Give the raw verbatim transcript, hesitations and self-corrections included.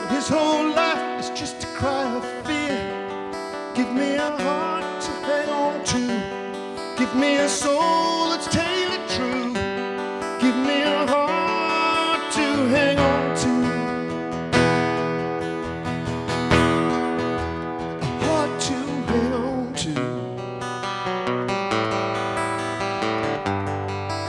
his whole life is just a cry of fear. Give me a heart to hang on to. Give me a soul that's